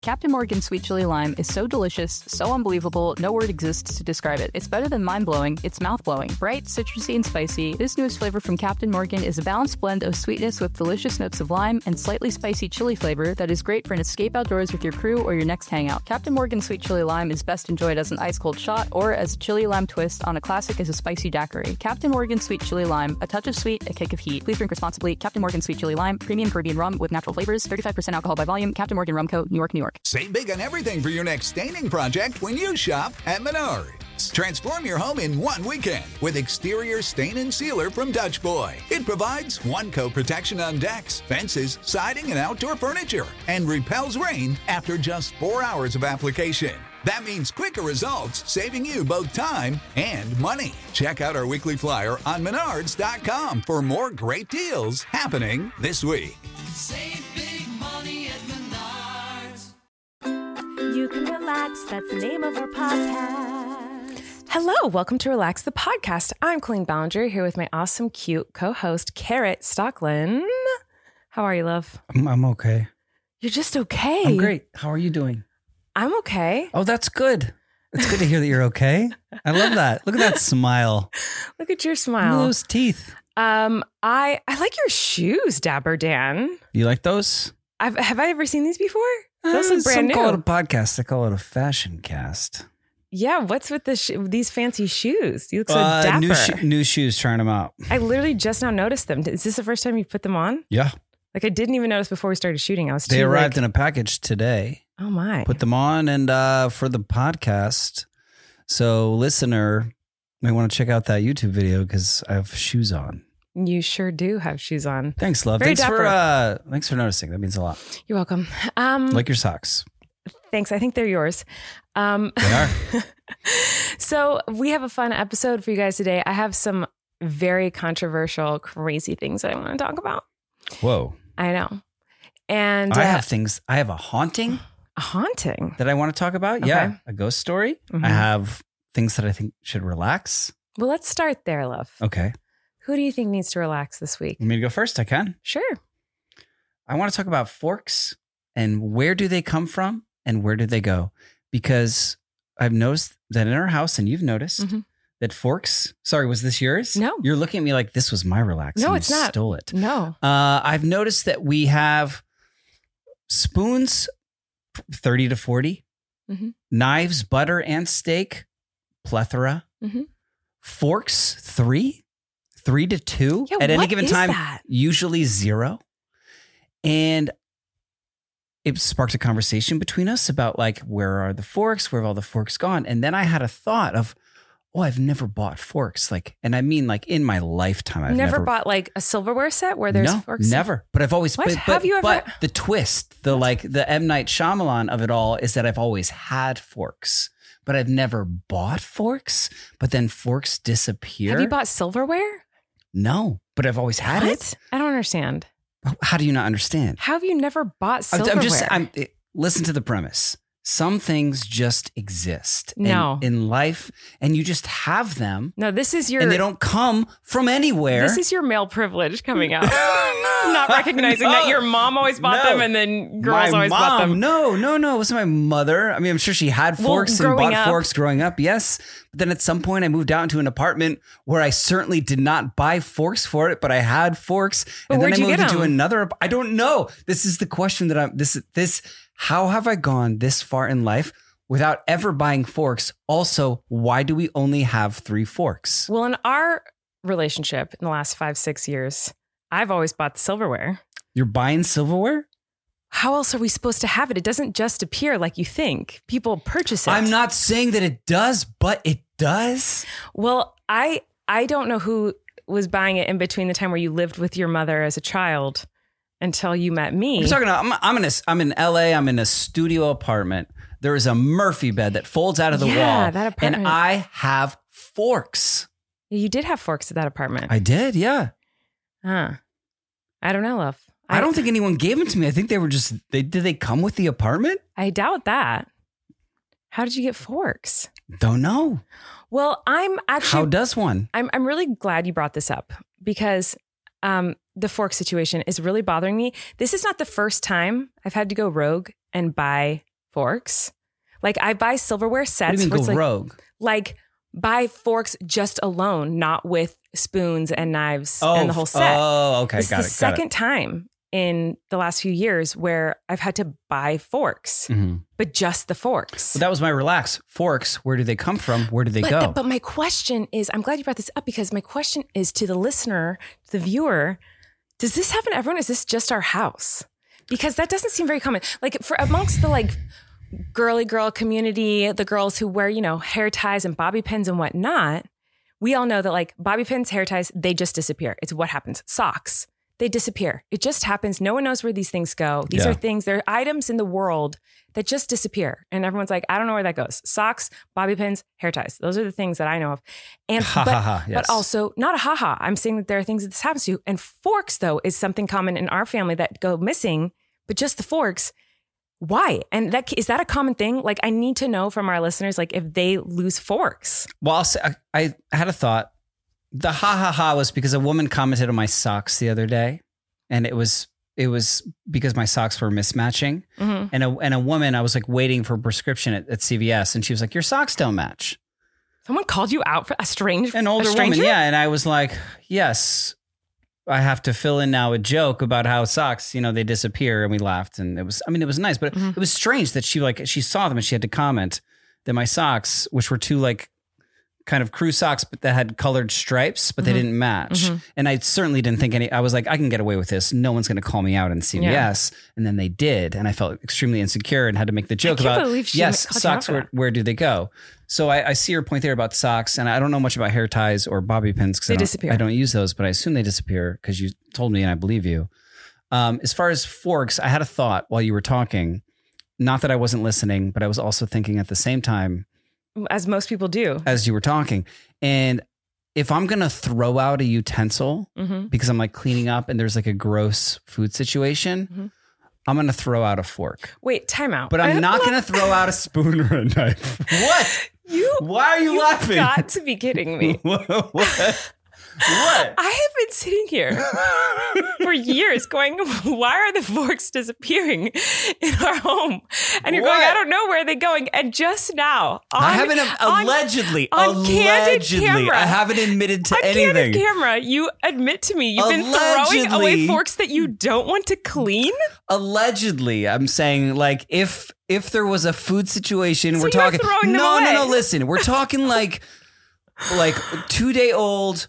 Captain Morgan Sweet Chili Lime is so delicious, so unbelievable, no word exists to describe it. It's better than mind-blowing, it's mouth-blowing. Bright, citrusy, and spicy, this newest flavor from Captain Morgan is a balanced blend of sweetness with delicious notes of lime and slightly spicy chili flavor that is great for an escape outdoors with your crew or your next hangout. Captain Morgan Sweet Chili Lime is best enjoyed as an ice-cold shot or as a chili lime twist on a classic as a spicy daiquiri. Captain Morgan Sweet Chili Lime, a touch of sweet, a kick of heat. Please drink responsibly. Captain Morgan Sweet Chili Lime, premium Caribbean rum with natural flavors, 35% alcohol by volume. Captain Morgan Rum Co., New York, New York. Save big on everything for your next staining project when you shop at Menards. Transform your home in one weekend with exterior stain and sealer from Dutch Boy. It provides one-coat protection on decks, fences, siding, and outdoor furniture, and repels rain after just 4 hours of application. That means quicker results, saving you both time and money. Check out our weekly flyer on Menards.com for more great deals happening this week. Save big money at Menards. You can relax. That's the name of our podcast. Hello, welcome to Relax the Podcast. I'm Colleen Ballinger here with my awesome, cute co-host, Carrot Stockland. How are you, love? I'm okay. You're just okay. I'm great. How are you doing? I'm okay. Oh, that's good. It's good to hear that you're okay. I love that. Look at that smile. Look at your Look at smile. those teeth. I like your shoes, Dapper Dan. You like those? Have I ever seen these before? Those look brand Some new. call it a podcast. They call it a fashion cast. Yeah, what's with these fancy shoes? You look so dapper. New shoes, trying them out. I literally just now noticed them. Is this the first time you put them on? Yeah. Like I didn't even notice before we started shooting. They arrived in a package today. Oh my. Put them on and for the podcast. So listener may want to check out that YouTube video because I have shoes on. You sure do have shoes on. Thanks, love. Very Thanks dapper. for noticing. That means a lot. You're welcome. Like your socks. Thanks. I think they're yours. They are. So we have a fun episode for you guys today. I have some very controversial, crazy things that I want to talk about. Whoa. I know. And I have things. I have a haunting. A haunting? That I want to talk about. Okay. Yeah. A ghost story. Mhm. I have things that I think should relax. Well, let's start there, love. Okay. Who do you think needs to relax this week? You want me to go first? I can. Sure. I want to talk about forks and where do they come from and where do they go? Because I've noticed that in our house, and you've noticed that forks. Sorry, was this yours? No. You're looking at me like this was my relax. No, and it's you not. Stole it. No. I've noticed that we have spoons, 30 to 40, knives, butter, and steak, plethora, forks, 3 to 2 Yeah, at any what given is time, that? usually 0. And it sparked a conversation between us about like, where are the forks? Where have all the forks gone? And then I had a thought of, oh, I've never bought forks. Like, and I mean like in my lifetime, I've Never bought like a silverware set where there's forks? Never. But I've always, What? but, Have you ever- but the twist, the M. Night Shyamalan of it all is that I've always had forks, but I've never bought forks, but then forks disappear. Have you bought silverware? No, but I've always had it. I don't understand. How do you not understand? How have you never bought silverware? Listen to the premise. Some things just exist No. in life and you just have them. No, this is your... And they don't come from anywhere. This is your male privilege coming out. Not recognizing that your mom always bought them and then girls always bought them. No. It wasn't my mother. I mean, I'm sure she had forks and bought forks growing up. Yes. But then at some point I moved out into an apartment where I certainly did not buy forks for it, but I had forks. But and then where'd I you moved get into them? another. I don't know. This is the question that how have I gone this far in life without ever buying forks? Also, why do we only have 3 forks? Well, in our relationship in the last 5-6 years, I've always bought the silverware. You're buying silverware? How else are we supposed to have it? It doesn't just appear like you think. People purchase it. I'm not saying that it does, but it does. Well, I don't know who was buying it in between the time where you lived with your mother as a child until you met me. I'm in LA. I'm in a studio apartment. There is a Murphy bed that folds out of the wall. that apartment. And I have forks. You did have forks at that apartment. I did, yeah. Huh. I don't know, love. I don't think anyone gave them to me. I think they were just, did they come with the apartment? I doubt that. How did you get forks? Don't know. Well, I'm actually... How does one? I'm really glad you brought this up because the fork situation is really bothering me. This is not the first time I've had to go rogue and buy forks. Like I buy silverware sets. What do you mean where go it's rogue? like buy forks just alone, not with spoons and knives and the whole set. Oh, okay. It's Got the it. second time in the last few years where I've had to buy forks, but just the forks. Well, that was my relax. Forks, where do they come from? Where do they go? But my question is, I'm glad you brought this up because my question is to the listener, to the viewer, does this happen to everyone? Is this just our house? Because that doesn't seem very common. Like for amongst the like girly girl community, the girls who wear, hair ties and bobby pins and whatnot, we all know that like bobby pins, hair ties, they just disappear. It's what happens. Socks, they disappear. It just happens. No one knows where these things go. These are things, they're items in the world that just disappear. And everyone's like, I don't know where that goes. Socks, bobby pins, hair ties. Those are the things that I know of. And but also not a haha. I'm saying that there are things that this happens to. And forks, though, is something common in our family that go missing, but just the forks. Why? And is that a common thing? Like, I need to know from our listeners, like if they lose forks. Well, I'll say, I had a thought. The ha was because a woman commented on my socks the other day, and it was because my socks were mismatching. And a woman, I was like waiting for a prescription at CVS, and she was like, "Your socks don't match." Someone called you out for an older woman, yeah. And I was like, "Yes, I have to fill in now a joke about how socks, they disappear." And we laughed, and it was nice, but it was strange that she saw them and she had to comment that my socks, which were two like kind of crew socks, but that had colored stripes, but they didn't match. And I certainly didn't think I was like, I can get away with this. No one's going to call me out in CVS. Yeah. And then they did. And I felt extremely insecure and had to make the joke about, yes, socks, where do they go? So I see your point there about socks, and I don't know much about hair ties or bobby pins because I don't use those, but I assume they disappear because you told me and I believe you. As far as forks, I had a thought while you were talking, not that I wasn't listening, but I was also thinking at the same time, as most people do, as you were talking. And if I'm going to throw out a utensil because I'm like cleaning up and there's like a gross food situation, I'm going to throw out a fork. Wait, time out. But I'm not going to throw out a spoon or a knife. What? Why are you laughing? You've got to be kidding me. What? I have been sitting here for years going, why are the forks disappearing in our home? And you're going, I don't know where they're going. And just now, allegedly, candid camera, I haven't admitted to anything. On candid camera, you admit to me you've been throwing away forks that you don't want to clean? Allegedly, I'm saying like if there was a food situation, so we're talking. No, listen, we're talking like 2-day-old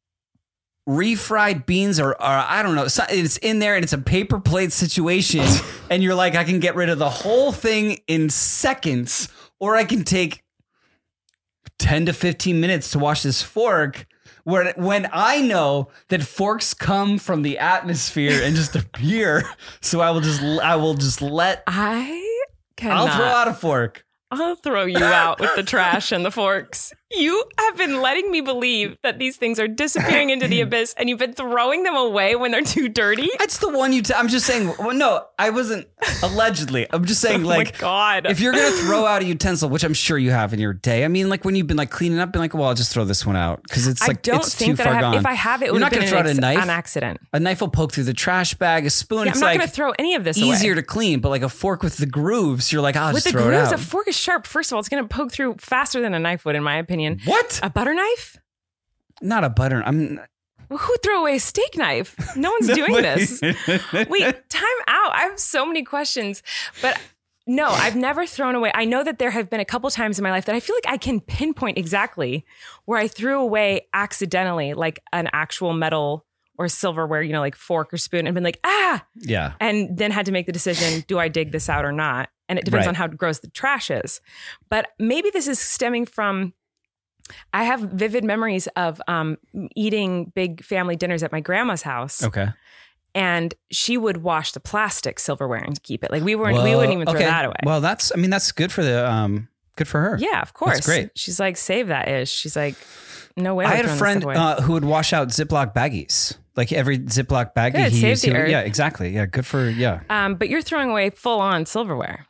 refried beans or I don't know, it's in there and it's a paper plate situation and you're like, I can get rid of the whole thing in seconds, or I can take 10 to 15 minutes to wash this fork, when I know that forks come from the atmosphere and just appear. So I will just let I'll throw out a fork. I'll throw you out with the trash and the forks. You have been letting me believe that these things are disappearing into the abyss, and you've been throwing them away when they're too dirty. That's the one I'm just saying. Well, no, I wasn't allegedly. I'm just saying, like, oh my God. If you're going to throw out a utensil, which I'm sure you have in your day. I mean, like when you've been like cleaning up, been like, well, I'll just throw this one out because it's like, it's too far gone. If I have it, would have been an accident. A knife will poke through the trash bag. A spoon, I'm not going to throw any of this away. Easier to clean, but like a fork with the grooves, you're like, I'll just throw it out. With the grooves, a fork is sharp. First of all, it's going to poke through faster than a knife would, in my opinion. What? A butter knife? Not a butter. Well, who threw away a steak knife? No one's doing this. Wait, time out. I have so many questions, but no, I've never thrown away. I know that there have been a couple times in my life that I feel like I can pinpoint exactly where I threw away accidentally, like an actual metal or silverware, like fork or spoon, and been like, yeah. And then had to make the decision, do I dig this out or not? And it depends on how gross the trash is. But maybe this is stemming from, I have vivid memories of eating big family dinners at my grandma's house. Okay. And she would wash the plastic silverware and keep it. Like we wouldn't even throw that away. Well, that's good for good for her. Yeah, of course. That's great. She's like, save that ish. She's like, no way. I had a friend who would wash out Ziploc baggies. Like every Ziploc baggie good, he used. The earth. Yeah, exactly. Yeah, good for, but you're throwing away full on silverware.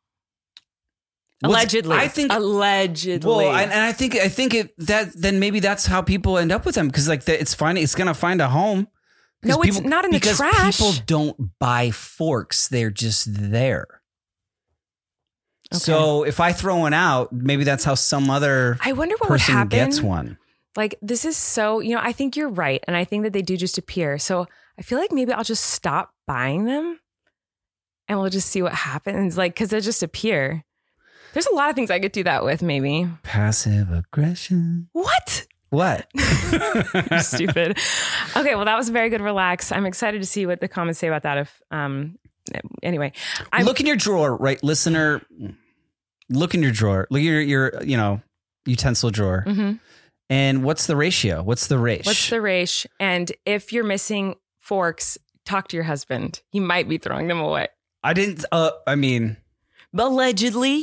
Allegedly. I think allegedly. Well, and I think then maybe that's how people end up with them, because like it's going to find a home. No, it's not in the trash. Because people don't buy forks; they're just there. So if I throw one out, maybe that's how some other I wonder what would person happen. gets one. Like, this is so, I think you're right. And I think that they do just appear. So I feel like maybe I'll just stop buying them and we'll just see what happens. Like, because they just appear. There's a lot of things I could do that with, maybe. Passive aggression. What? You're stupid. Okay, well, that was a very good relax. I'm excited to see what the comments say about that. If anyway, Look in your drawer, right, listener. Look in your drawer. Look at your utensil drawer. Mm-hmm. And what's the ratio? What's the ratio? What's the ratio? And if you're missing forks, talk to your husband. He might be throwing them away. I didn't. Allegedly.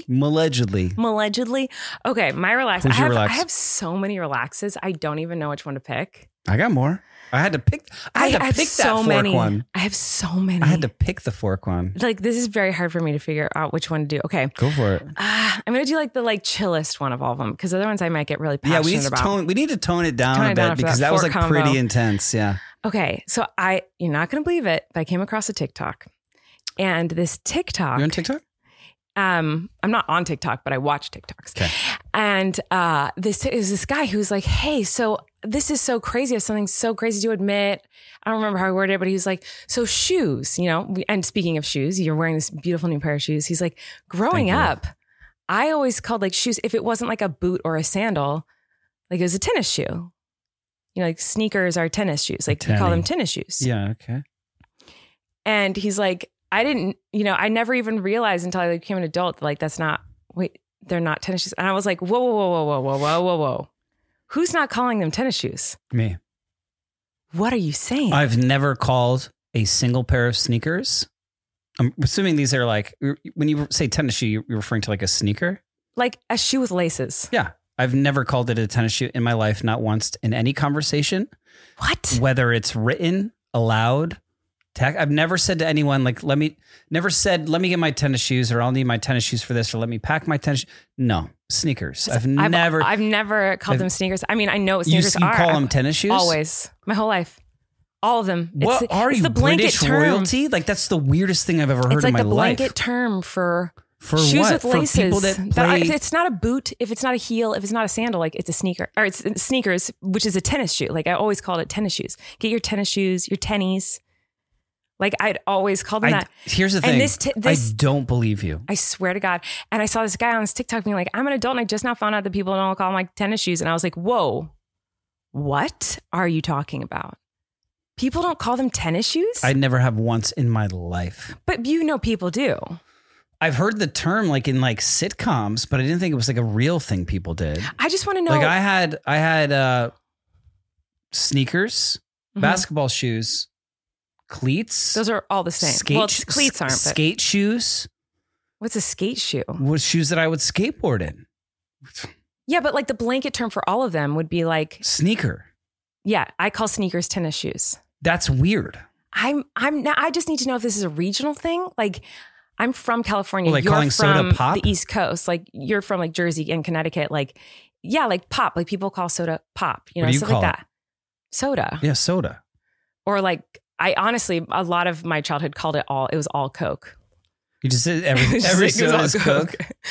Okay, my relax. Who's your relax? I have so many relaxes. I don't even know which one to pick. I got more. I had to pick. I had to pick that fork one. I have so many. I had to pick the fork one. Like, this is very hard for me to figure out which one to do. Okay, go for it. I'm gonna do the chillest one of all of them because other ones I might get really passionate about. We need to tone it down a bit because that was pretty intense. Yeah. Okay, so you're not gonna believe it, but I came across a TikTok, and this TikTok. You're on TikTok? I'm not on TikTok, but I watch TikToks. Okay. And this is this guy who's like, hey, so this is so crazy. I have something so crazy to admit. I don't remember how he worded it, but he was like, so shoes, and speaking of shoes, you're wearing this beautiful new pair of shoes. He's like, growing up, I always called shoes, if it wasn't like a boot or a sandal, like it was a tennis shoe. Like sneakers are tennis shoes. Like you call them tennis shoes. Yeah. Okay. And he's like, I didn't, I never even realized until I became an adult, they're not tennis shoes. And I was like, whoa. Who's not calling them tennis shoes? Me. What are you saying? I've never called a single pair of sneakers. I'm assuming these are when you say tennis shoe, you're referring to a sneaker? Like a shoe with laces. Yeah. I've never called it a tennis shoe in my life, not once in any conversation. What? Whether it's written, aloud, I've never said to anyone, let me get my tennis shoes or I'll need my tennis shoes for this or let me pack my tennis. No, sneakers. I've never called them sneakers. I mean, I know what sneakers are. You call them tennis shoes? Always. My whole life. All of them. What are you, British royalty? That's the weirdest thing I've ever heard in my life. It's like the blanket term for shoes what? With laces. For people that play... It's not a boot. If it's not a heel, if it's not a sandal, it's a sneaker. Or it's sneakers, which is a tennis shoe. I always called it tennis shoes. Get your tennis shoes, your tennies. I'd always call them that. Here's the thing. I don't believe you. I swear to God. And I saw this guy on this TikTok being like, I'm an adult and I just now found out that people don't call them tennis shoes. And I was like, whoa, what are you talking about? People don't call them tennis shoes? I never have once in my life. But people do. I've heard the term in sitcoms, but I didn't think it was a real thing people did. I just want to know. I had sneakers, basketball shoes, cleats. Those are all the same. Cleats aren't. Skate shoes. What's a skate shoe? Was shoes that I would skateboard in. Yeah, but the blanket term for all of them would be sneaker. Yeah, I call sneakers tennis shoes. That's weird. I just need to know if this is a regional thing. I'm from California. You're calling from soda pop? The East Coast. You're from Jersey and Connecticut. Pop. People call soda pop. What do you stuff call like that. Soda. Yeah, soda. Or I honestly, a lot of my childhood called it all Coke. You just said every soda is Coke.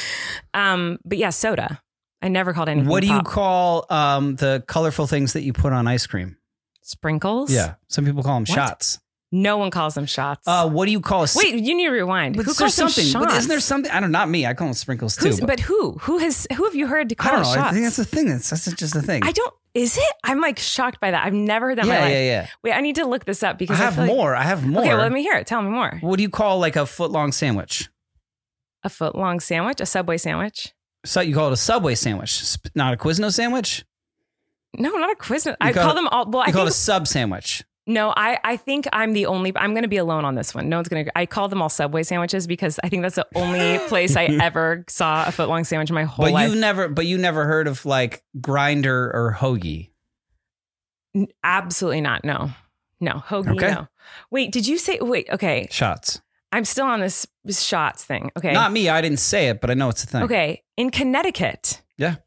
But yeah, soda. I never called anything What do pop. you call the colorful things that you put on ice cream? Sprinkles? Yeah. Some people call them shots. No one calls them shots. What do you call Wait, you need to rewind. Who calls them shots? Isn't there something? I don't know, not me. I call them sprinkles too. But who? Who have you heard to call I don't know. shots? I think that's the thing. That's just the thing. Is it? I'm shocked by that. I've never heard that in my life. Yeah. Wait, I need to look this up because I have more. Okay, well, let me hear it. Tell me more. What do you call a foot-long sandwich? A foot-long sandwich? A Subway sandwich? So you call it a Subway sandwich, not a Quiznos sandwich? No, not a Quiznos. I call them all. Well, I call think it a sub sandwich. No, I think I'm going to be alone on this one. No one's going to. I call them all Subway sandwiches because I think that's the only place I ever saw a foot-long sandwich in my whole life. You never heard of Grinder or Hoagie? Absolutely not. No, Hoagie. Okay. No. Wait, did you say? Wait, okay. Shots. I'm still on this shots thing. Okay. Not me. I didn't say it, but I know it's a thing. Okay. In Connecticut. Yeah.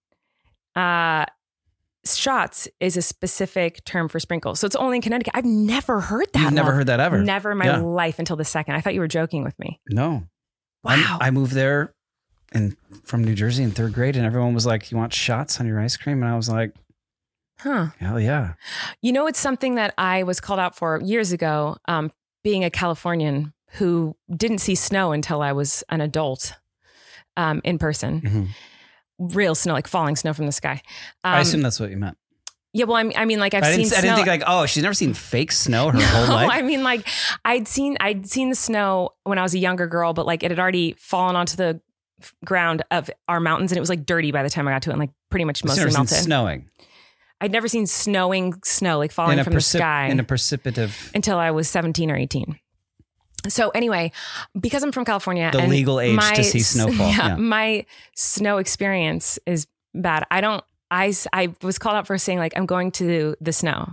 Shots is a specific term for sprinkles. So it's only in Connecticut. I've never heard that. You've never heard that ever? Never in my life until the second. I thought you were joking with me. No. Wow. I moved there from New Jersey in 3rd grade, and everyone was like, "You want shots on your ice cream?" And I was like, Huh. "Hell yeah!" You know, it's something that I was called out for years ago, being a Californian who didn't see snow until I was an adult in person. Mm-hmm. Real snow, like falling snow from the sky. I assume that's what you meant. Yeah, well, I mean, like I seen didn't snow. think like, oh, she's never seen fake snow her whole life. I mean, like I'd seen the snow when I was a younger girl, but like it had already fallen onto the ground of our mountains, and it was like dirty by the time I got to it, and like pretty much mostly Never seen melted. snowing I'd never seen snow like falling from the sky in a precipitative. until I was 17 or 18. So anyway, because I'm from California, The and legal age to see snowfall. Yeah. My snow experience is bad. I was called out for saying like I'm going to the snow,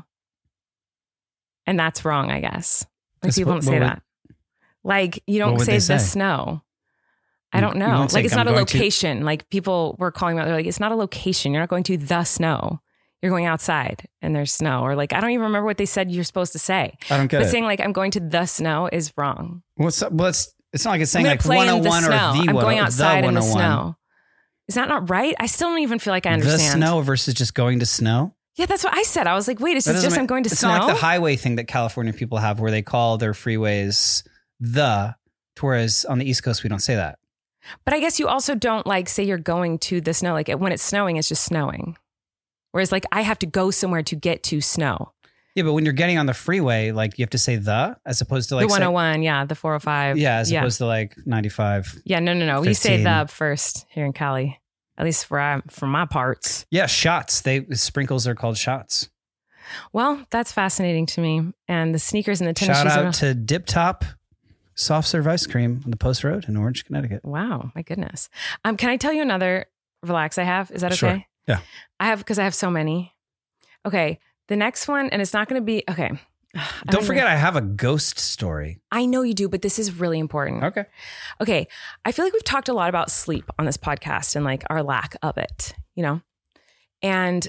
and that's wrong. I guess like people don't say that. Like you don't say the snow. I don't know. Like it's not a location. Like people were calling out. They're like, it's not a location. You're not going to the snow. You're going outside and there's snow. Or like, I don't even remember what they said you're supposed to say. I don't get it. But saying like, I'm going to the snow is wrong. Well, it's not like it's saying I'm like play 101 in the or snow. the I'm going outside in the 101. snow. Is that not right? I still don't even feel like I understand. The snow versus just going to snow. Yeah, that's what I said. I was like, wait, is this just I'm going to it's snow? It's not like the highway thing that California people have where they call their freeways whereas on the East Coast, we don't say that. But I guess you also don't like say you're going to the snow. Like when it's snowing, it's just snowing. Whereas like I have to go somewhere to get to snow. Yeah, but when you're getting on the freeway, like you have to say as opposed to like the 101, the 405. Yeah, as opposed to like 95. Yeah, no. 15. We say the first here in Cali, at least for my parts. Yeah, shots. Sprinkles are called shots. Well, that's fascinating to me. And the sneakers and the tennis shoes. Shout out to Dip Top Soft Serve Ice Cream on the Post Road in Orange, Connecticut. Wow, my goodness. Can I tell you another relax I have? Is that okay? Sure. Yeah. Because I have so many. Okay. The next one, and it's not going to be, okay. Don't forget, I have a ghost story. I know you do, but this is really important. Okay. I feel like we've talked a lot about sleep on this podcast and like our lack of it, you know? And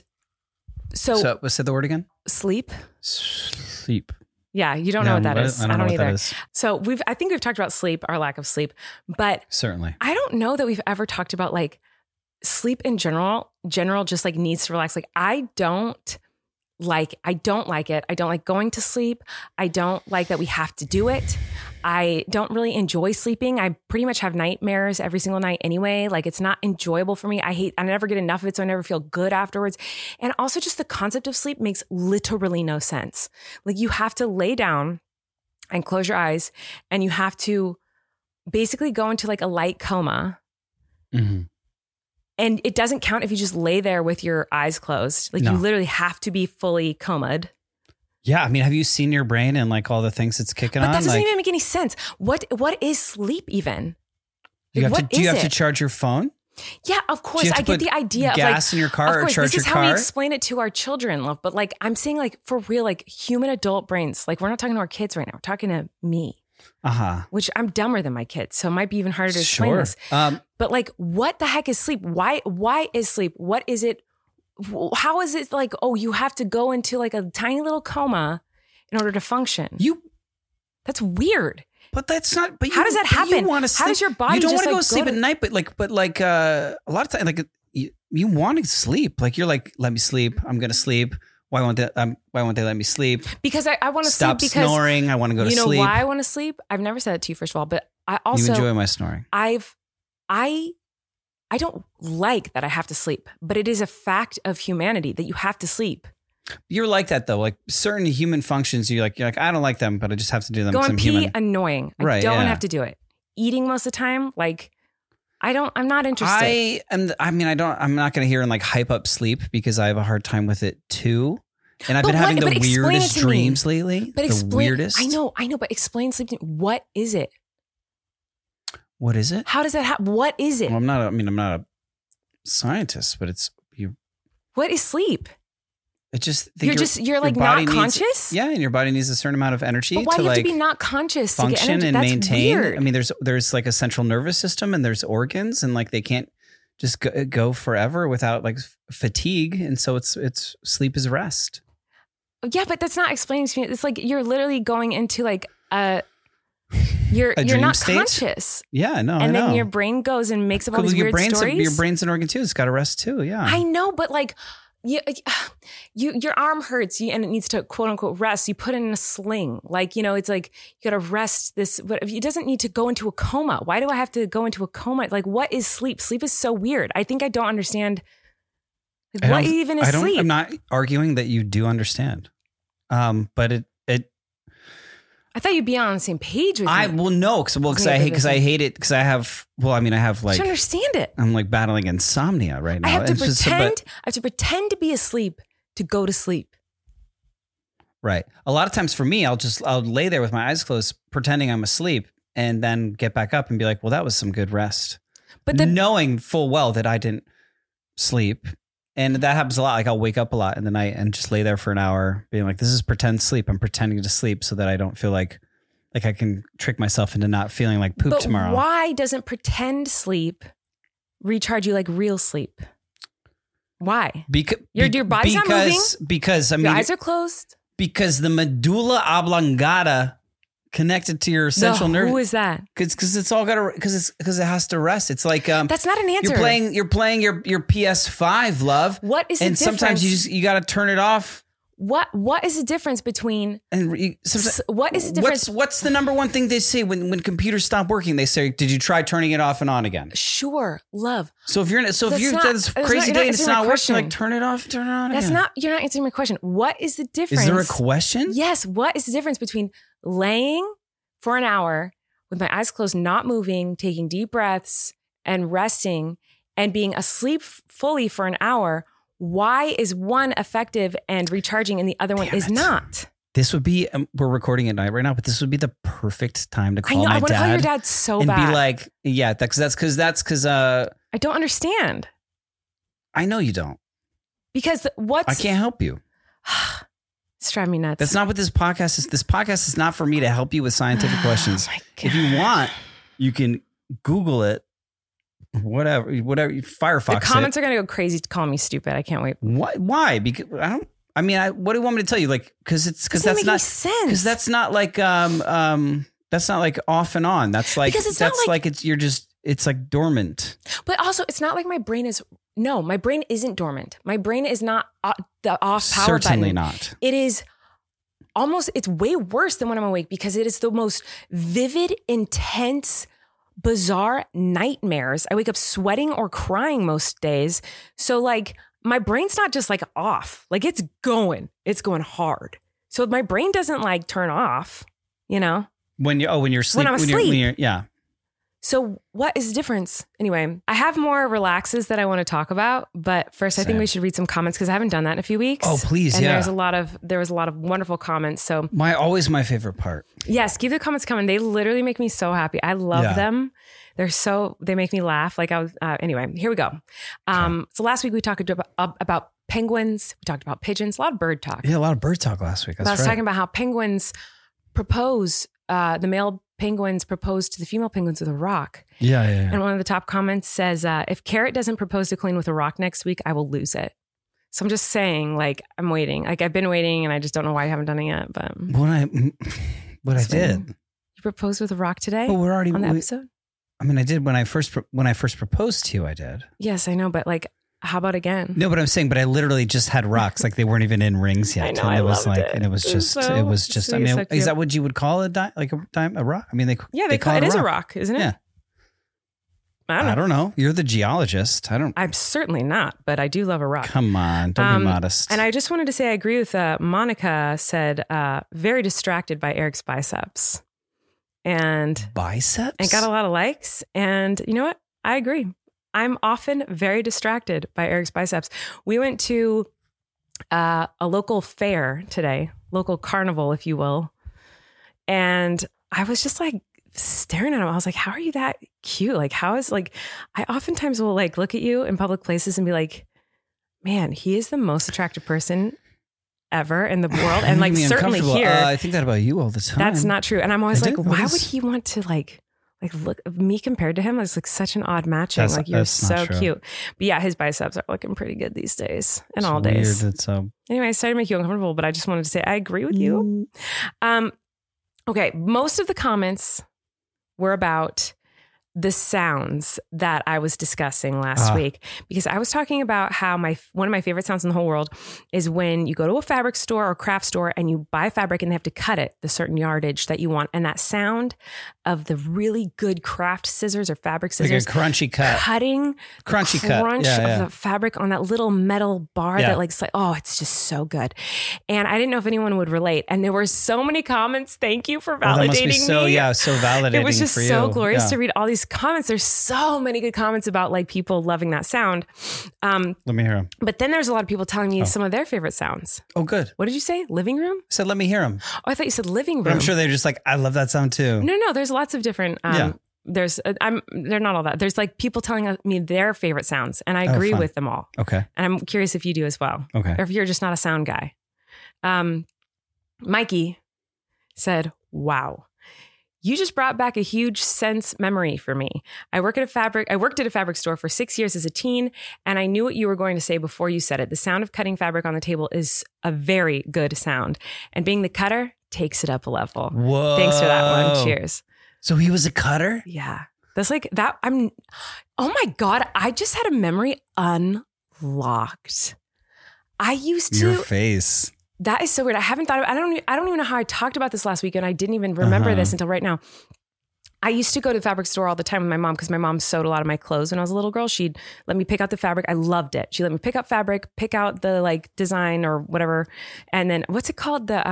so say the word again? Sleep. Sleep. Yeah, you don't know what that is. I don't know either. That is. So I think we've talked about sleep, our lack of sleep, but certainly I don't know that we've ever talked about like sleep in general just like needs to relax. Like I don't like it. I don't like going to sleep. I don't like that we have to do it. I don't really enjoy sleeping. I pretty much have nightmares every single night anyway. Like it's not enjoyable for me. I never get enough of it, so I never feel good afterwards. And also just the concept of sleep makes literally no sense. Like you have to lay down and close your eyes and you have to basically go into like a light coma. Mm-hmm. And it doesn't count if you just lay there with your eyes closed. Like you literally have to be fully comaed. Yeah. I mean, have you seen your brain and like all the things it's kicking on? But that doesn't even make any sense. What is sleep even? Do you have to charge your phone? Yeah, of course. I get the idea of gas in your car or charge your car. This is how we explain it to our children, love. But like, I'm saying like for real, like human adult brains, like we're not talking to our kids right now. We're talking to me. Which I'm dumber than my kids. So it might be even harder to explain this. But like, what the heck is sleep? Why is sleep? What is it? How is it like, oh, you have to go into like a tiny little coma in order to function? That's weird. But that's not. But how does that happen? You want to sleep. How does your body? You don't want to go sleep at night, but a lot of times, like you want to sleep. Like you're like, let me sleep. I'm gonna sleep. Why won't they let me sleep? Because I want to sleep. Stop snoring. I want to go to sleep. You know why I want to sleep? I've never said it to you, first of all, but I also you enjoy my snoring. I don't like that I have to sleep, but it is a fact of humanity that you have to sleep. You're like that though. Like certain human functions, you're like, I don't like them, but I just have to do them. Go and and pee, human. Annoying. I don't have to do it. Eating most of the time, like I'm not interested. I'm not going to hear and like hype up sleep because I have a hard time with it too. And I've been having the weirdest dreams lately. But the weirdest. I know. But explain sleep to me. What is it? What is it? How does that happen? What is it? Well, I'm not a scientist, but it's you. What is sleep? It just you're like not conscious. Yeah, and your body needs a certain amount of energy. But why to do you have like to be not conscious function to get energy? and That's maintain? Weird. I mean, there's like a central nervous system and there's organs, and like they can't just go forever without like fatigue, and so it's sleep is rest. Yeah, but that's not explaining to me. It's like you're literally going into like a You're dream not state? conscious. Yeah, no, And I know. then your brain goes and makes up all these your weird brain's stories. your brain's an organ too. It's got to rest too. Yeah. I know, but like, your arm hurts and it needs to quote unquote rest. You put it in a sling. Like, it's like you got to rest this, but it doesn't need to go into a coma. Why do I have to go into a coma? Like, what is sleep? Sleep is so weird. I think I don't understand. Like, what even is sleep? I'm not arguing that you do understand. But it I thought you'd be on the same page with me. because I hate it because I have like I don't understand it. I'm like battling insomnia right now. I have to It's pretend. I have to pretend to be asleep to go to sleep. Right. A lot of times for me, I'll lay there with my eyes closed, pretending I'm asleep, and then get back up and be like, well, that was some good rest. But knowing full well that I didn't sleep. And that happens a lot. Like I'll wake up a lot in the night and just lay there for an hour being like, this is pretend sleep. I'm pretending to sleep so that I don't feel like I can trick myself into not feeling like poop tomorrow. Why doesn't pretend sleep recharge you like real sleep? Why? Your body's not moving. Because I mean, your eyes are closed. Because the medulla oblongata connected to your central nerve. Who is that? Because it's all got to because it has to rest. It's like that's not an answer. You're playing your PS5, love. What is the and difference? Sometimes you got to turn it off. What is the difference between what is the difference? What's the number one thing they say when computers stop working? They say, "Did you try turning it off and on again?" Sure, love. So if you're this crazy day and it's not working, like turn it off, turn it on. That's again. you're not answering my question. What is the difference? Is there a question? Yes. What is the difference between laying for an hour with my eyes closed, not moving, taking deep breaths and resting and being asleep fully for an hour? Why is one effective and recharging and the other one is not? This would be, we're recording at night right now, but this would be the perfect time to call my dad. I want to call your dad so and bad. And be like, yeah, that's because I don't understand. I know you don't. Because I can't help you. It's driving me nuts. That's not what this podcast is. This podcast is not for me to help you with scientific questions. God. If you want, you can Google it. Whatever, Firefox. The comments are going to go crazy calling me stupid. I can't wait. Why? Because what do you want me to tell you? Like, because that's not sense. Because that's not like that's not like off and on. That's like it's like dormant. But also, it's not like my brain isn't dormant. My brain is not the off power button. Certainly not. It is it's way worse than when I'm awake because it is the most vivid, intense, bizarre nightmares. I wake up sweating or crying most days. So like my brain's not just like off, like it's going hard. So my brain doesn't like turn off, when you're asleep. Yeah. So what is the difference? Anyway, I have more relaxes that I want to talk about, but first I think we should read some comments because I haven't done that in a few weeks. Oh, please. And yeah. there was a lot of wonderful comments. So always my favorite part. Yes. Keep the comments coming. They literally make me so happy. I love them. They make me laugh. Like anyway, here we go. So last week we talked about penguins. We talked about pigeons, a lot of bird talk. Yeah. A lot of bird talk last week. I was talking about how penguins propose, the male penguins propose to the female penguins with a rock. Yeah. And one of the top comments says, if Carrot doesn't propose to Colleen with a rock next week, I will lose it. So I'm just saying, like, I'm waiting. Like, I've been waiting and I just don't know why I haven't done it yet. But I did. You proposed with a rock today? Well, we're already on the episode? I mean, I did when I first proposed to you, I did. Yes, I know. But like, how about again? No, but I'm saying, but I literally just had rocks. Like they weren't even in rings yet. I know, and I it was loved like, it. and it was just, I mean, so is that what you would call a rock? I mean, they call it a is rock. a rock, isn't it? Yeah. I don't know. You're the geologist. I'm certainly not, but I do love a rock. Come on, don't be modest. And I just wanted to say I agree with Monica said, very distracted by Eric's biceps. And biceps? And got a lot of likes. And you know what? I agree. I'm often very distracted by Eric's biceps. We went to a local fair today, local carnival, if you will. And I was just like staring at him. I was like, how are you that cute? Like, I oftentimes will like look at you in public places and be like, man, he is the most attractive person ever in the world. And like certainly here. I think that about you all the time. That's not true. And I'm always like, why would he want to like look me compared to him? It's like such an odd matching. Like you're so cute. But yeah, his biceps are looking pretty good these days and all days. Weird. Anyway, I started to make you uncomfortable, but I just wanted to say I agree with you. Okay, most of the comments were about the sounds that I was discussing last week, because I was talking about how one of my favorite sounds in the whole world is when you go to a fabric store or craft store and you buy fabric and they have to cut it the certain yardage that you want. And that sound of the really good craft scissors or fabric scissors, like a crunchy cut, cutting crunchy the crunch cut of the fabric on that little metal bar that like, oh, it's just so good. And I didn't know if anyone would relate. And there were so many comments. Thank you for validating that must be so, me. Yeah, so validating. It was just for you. so glorious to read all these comments. There's so many good comments about like people loving that sound. Let me hear them. But then there's a lot of people telling me some of their favorite sounds. Oh, good. What did you say? Living room? I said, let me hear them. Oh, I thought you said living room. But I'm sure they're just like, I love that sound too. No, there's lots of different. There's, they're not all that. There's like people telling me their favorite sounds, and I agree with them all. Okay. And I'm curious if you do as well. Okay. Or if you're just not a sound guy. Mikey said, wow. You just brought back a huge sense memory for me. I worked at a fabric store for 6 years as a teen, and I knew what you were going to say before you said it. The sound of cutting fabric on the table is a very good sound, and being the cutter takes it up a level. Whoa. Thanks for that one. Cheers. So he was a cutter? Yeah. That's like that. Oh my God. I just had a memory unlocked. I used to. Your face. That is so weird. I haven't thought of, I don't even know how I talked about this last week, and I didn't even remember this until right now. I used to go to the fabric store all the time with my mom because my mom sewed a lot of my clothes when I was a little girl. She'd let me pick out the fabric. I loved it. She let me pick out fabric, pick out the like design or whatever. And then what's it called? The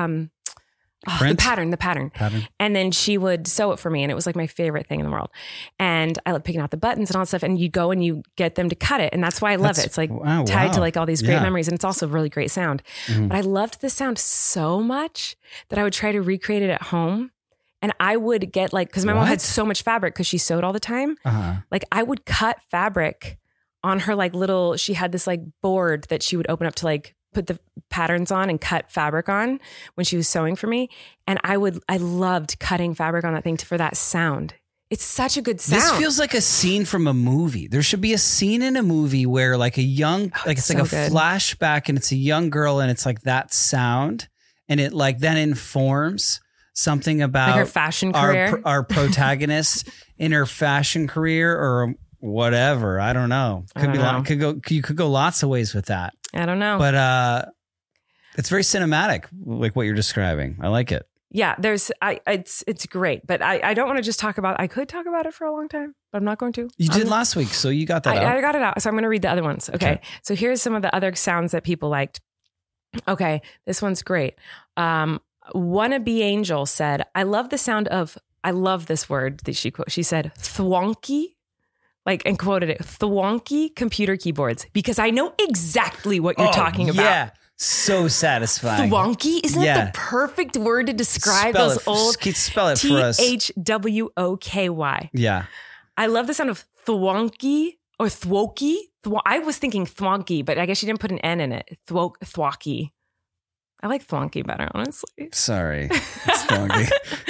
pattern. And then she would sew it for me. And it was like my favorite thing in the world. And I loved picking out the buttons and all that stuff. And you go and you get them to cut it. And that's why I love it. It's like tied to like all these great memories. And it's also really great sound. Mm-hmm. But I loved the sound so much that I would try to recreate it at home. And I would get like, because my mom had so much fabric because she sewed all the time. Like I would cut fabric on her like little, she had this like board that she would open up to like put the patterns on and cut fabric on when she was sewing for me. And I loved cutting fabric on that thing for that sound. It's such a good sound. This feels like a scene from a movie. There should be a scene in a movie where like a young, it's like a flashback and it's a young girl and it's like that sound. And it like then informs something about like her fashion career. Our protagonist in her fashion career or whatever. I don't know. You could go lots of ways with that. I don't know. But it's very cinematic, like what you're describing. I like it. Yeah, it's great. But I don't want to just talk about, I could talk about it for a long time, but I'm not going to. You did last week, so you got that out. I got it out. So I'm going to read the other ones. Okay. So here's some of the other sounds that people liked. Okay. This one's great. Wannabe Angel said, I love the sound of, I love this word that she said, thwonky. Like, and quoted it, thwonky computer keyboards, because I know exactly what you're talking about. Yeah, so satisfying. Thwonky? Isn't that the perfect word to describe those old? Spell it for us. THWOKY. Yeah. I love the sound of thwonky or thwoky. I was thinking thwonky, but I guess she didn't put an N in it. Thwocky. I like thwonky better, honestly. Sorry. It's thwonky.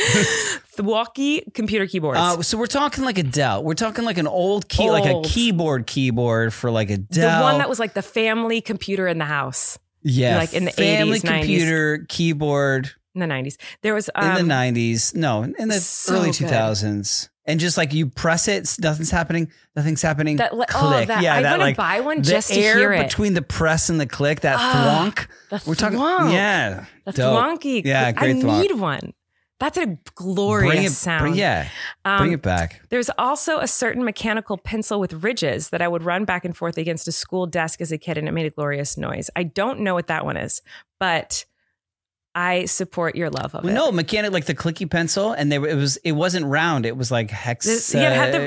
Thwonky computer keyboards. So we're talking like a Dell. We're talking like an old like a keyboard for like a Dell. The one that was like the family computer in the house. Yeah. Like in the family 80s, computer 90s. Keyboard. In the 90s. There was... in the 90s. No, in the early 2000s. And just like you press it, nothing's happening. Click. I want to buy one just to hear it. The air between the press and the click, that thwonk. We're talking, the thwonky. Yeah, great thwonk. I need one. That's a glorious sound. Bring it back. There's also a certain mechanical pencil with ridges that I would run back and forth against a school desk as a kid, and it made a glorious noise. I don't know what that one is, but I support your love of it. No, mechanic, like the clicky pencil, and it wasn't round. It was like hex. It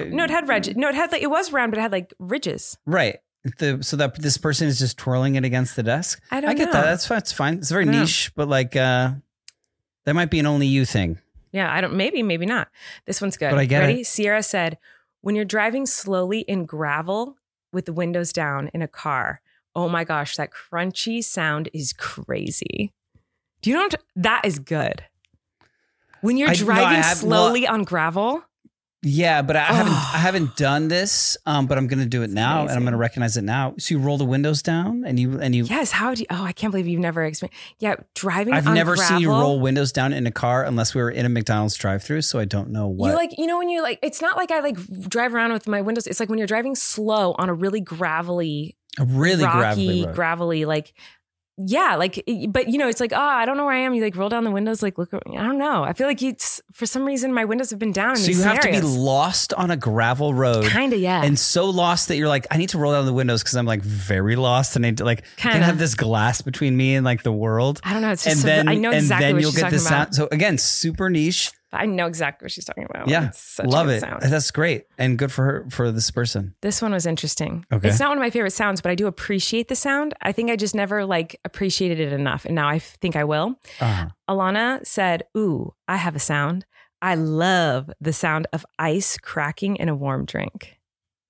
was round, but it had like ridges. Right. So that this person is just twirling it against the desk. I get that. That's fine. It's very niche, but like that might be an only you thing. Yeah, maybe not. This one's good. But I get Ready? it. Sierra said, when you're driving slowly in gravel with the windows down in a car, oh my gosh, that crunchy sound is crazy. Do you know that is good? When you're driving slowly on gravel. Yeah, but I haven't done this, but I'm going to do it now, and I'm going to recognize it now. So you roll the windows down, and you. Yes. How do you? Oh, I can't believe you've never experienced. Yeah, driving. I've on never gravel, seen you roll windows down in a car unless we were in a McDonald's drive-through. So I don't know what. When you it's not like I like drive around with my windows. It's like when you're driving slow on a really gravelly, gravelly like. Yeah, like, but it's like, I don't know where I am. You like roll down the windows, like look. I don't know. I feel like for some reason, my windows have been down. So you have to be lost on a gravel road, kind of, yeah, and so lost that you're like, I need to roll down the windows because I'm like very lost, and I need to like can have this glass between me and like the world. I don't know. It's just I know exactly what she's talking about. So again, super niche. I know exactly what she's talking about. Yeah, it's such love a good it. Sound. That's great and good for her, for this person. This one was interesting. Okay. It's not one of my favorite sounds, but I do appreciate the sound. I think I just never like appreciated it enough, and now I think I will. Alana said, "Ooh, I have a sound. I love the sound of ice cracking in a warm drink."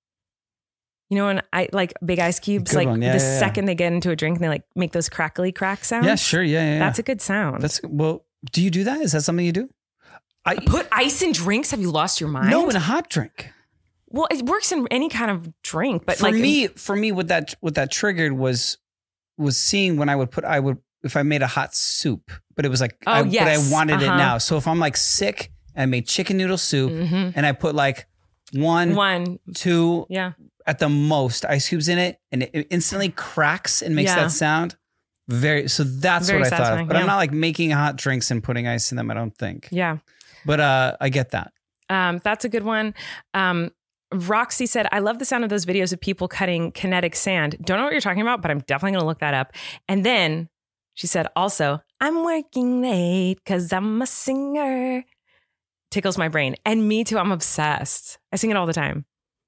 You know, when I like big ice cubes, good like second they get into a drink, and they like make those crackly crack sounds. Yeah, sure, yeah. That's a good sound. Well. Do you do that? Is that something you do? Put ice in drinks? Have you lost your mind? No, in a hot drink. Well, it works in any kind of drink, but for me, what that triggered was seeing when I would if I made a hot soup, but it was like, but I wanted it now. So if I'm like sick and I made chicken noodle soup and I put like one, two, at the most ice cubes in it, and it instantly cracks and makes that sound. So that's what I thought of. But I'm not like making hot drinks and putting ice in them, I don't think. Yeah. But I get that. That's a good one. Roxy said, I love the sound of those videos of people cutting kinetic sand. Don't know what you're talking about, but I'm definitely going to look that up. And then she said, also, I'm working late because I'm a singer. Tickles my brain. And me too. I'm obsessed. I sing it all the time.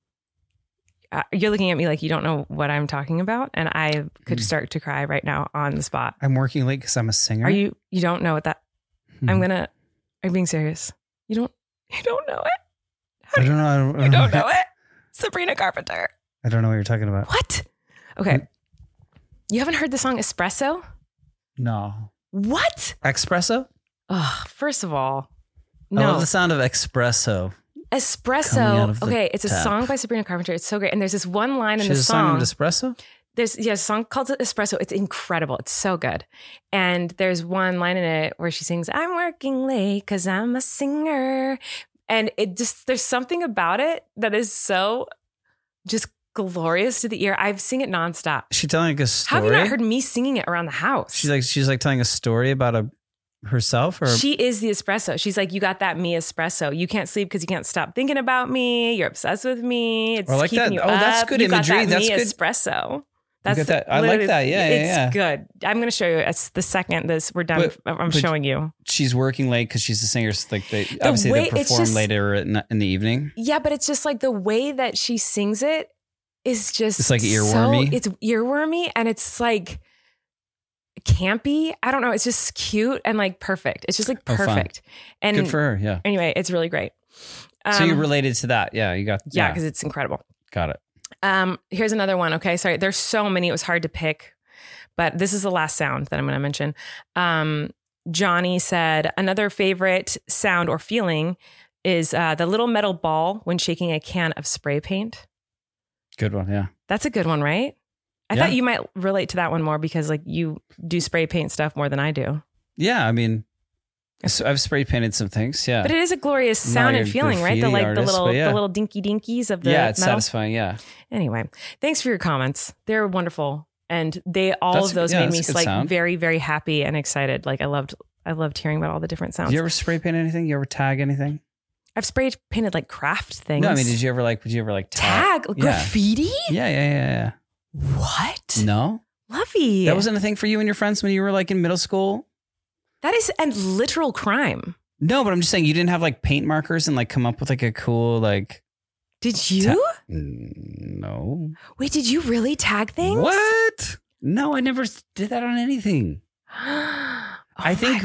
You're looking at me like you don't know what I'm talking about. And I could start to cry right now on the spot. I'm working late because I'm a singer. You don't know what that, are you being serious? You don't know it? I don't know. You don't know it? Sabrina Carpenter. I don't know what you're talking about. What? Okay. You haven't heard the song Espresso? No. What? Espresso? Oh, first of all, no. I love the sound of espresso. Espresso. Okay, it's a song by Sabrina Carpenter. It's so great. And there's this one line in the song. There's a song of espresso? There's a song called Espresso. It's incredible. It's so good. And there's one line in it where she sings, I'm working late because I'm a singer. And there's something about it that is so just glorious to the ear. I've sing it nonstop. She's telling like a story. How have you not heard me singing it around the house? She's like telling a story about herself, or she is the espresso. She's like, you got that me espresso. You can't sleep because you can't stop thinking about me. You're obsessed with me. It's like keeping that. you Oh, up. That's good you imagery. Got that That's me good. Espresso. That's that. I like that. Yeah, it's good. I'm going to show you. It's the second we're done. I'm showing you. She's working late because she's a singer. So like they perform later in the evening. Yeah, but it's just like the way that she sings it is just. It's like earwormy. It's earwormy, and it's like campy. I don't know. It's just cute and like perfect. It's just like perfect. And good for her. Yeah. Anyway, it's really great. So you related to that? Yeah, you got. Yeah, because it's incredible. Got it. Here's another one. Okay. Sorry. There's so many. It was hard to pick, but this is the last sound that I'm going to mention. Johnny said another favorite sound or feeling is the little metal ball when shaking a can of spray paint. Good one. Yeah. That's a good one, right? I thought you might relate to that one more because like you do spray paint stuff more than I do. Yeah. I mean, I've spray painted some things. Yeah. But it is a glorious sound and feeling, right? The little dinky dinkies of the it's metal. Satisfying. Yeah. Anyway, thanks for your comments. They're wonderful. And all of those made me like sound. Very, very happy and excited. Like I loved hearing about all the different sounds. Do you ever spray paint anything? You ever tag anything? I've spray painted like craft things. No, I mean, would you ever tag? Graffiti? Yeah. What? No? Lovey. That wasn't a thing for you and your friends when you were like in middle school? That is a literal crime. No, but I'm just saying you didn't have like paint markers and like come up with like a cool like. Did you? No. Wait, did you really tag things? What? No, I never did that on anything. I think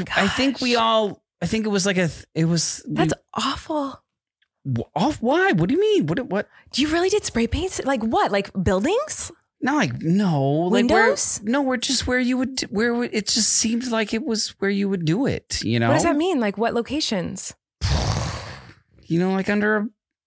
it was like That's awful. Off? Why? What do you mean? What? Do you really did spray paints? Like what? Like buildings? No, windows? Where it just seemed like it was where you would do it, you know? What does that mean? Like what locations? You know, like under